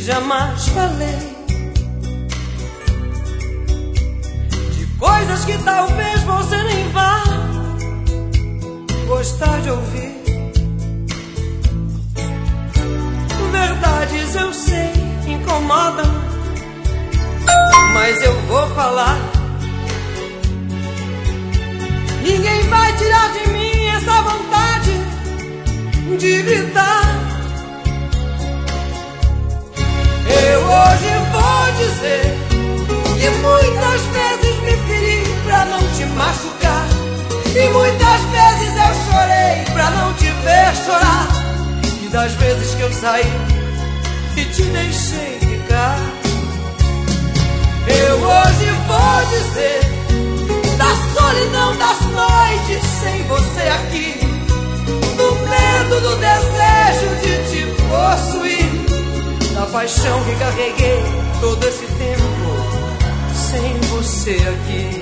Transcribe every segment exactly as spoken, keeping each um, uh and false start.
jamais falei, de coisas que talvez você nem vá gostar de ouvir. Verdades eu sei incomodam, mas eu vou falar. Ninguém vai tirar de mim essa vontade de gritar. Eu hoje vou dizer que muitas vezes me feri pra não te machucar, e muitas vezes eu chorei pra não te ver chorar, e das vezes que eu saí e te deixei ficar. Eu hoje vou dizer da solidão das noites sem você aqui, do medo, do desejo de te possuir, da paixão que carreguei todo esse tempo sem você aqui.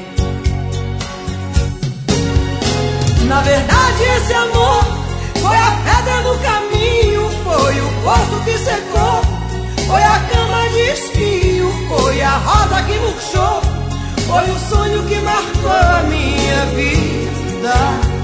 Na verdade esse amor foi a pedra no caminho, foi o poço que secou, foi a cama de espinho, foi a rosa que murchou, foi o sonho que marcou a minha vida.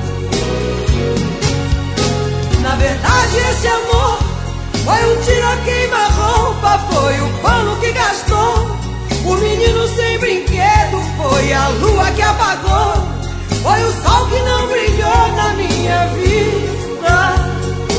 Na verdade esse amor foi um tiro a queima-roupa, foi o pano que gastou, o menino sem brinquedo, foi a lua que apagou, foi o sol que não brilhou na minha vida.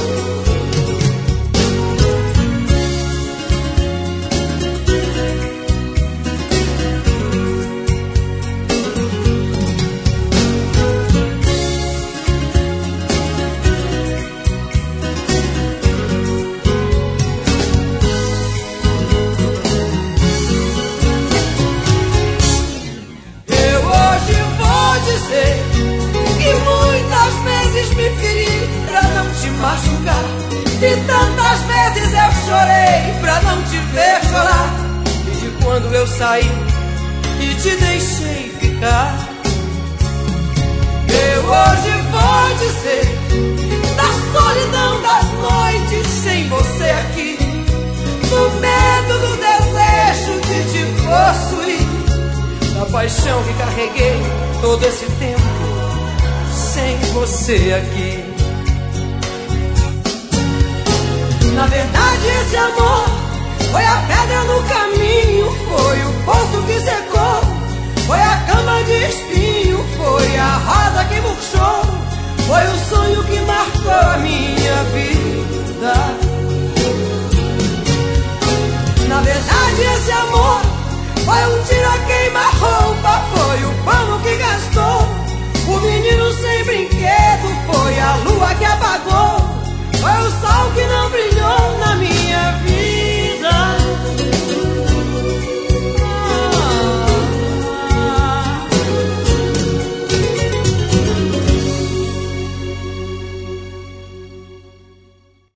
E muitas vezes me feri pra não te machucar, e tantas vezes eu chorei pra não te ver chorar, e de quando eu saí e te deixei ficar. Eu hoje vou dizer da solidão das noites sem você aqui, do medo, do desejo de te possuir, da paixão que carreguei todo esse tempo sem você aqui. Na verdade esse amor foi a pedra no caminho, foi o poço que secou, foi a cama de espinho, foi a rosa que murchou, foi o sonho que marcou a minha vida. Na verdade esse amor foi um tiro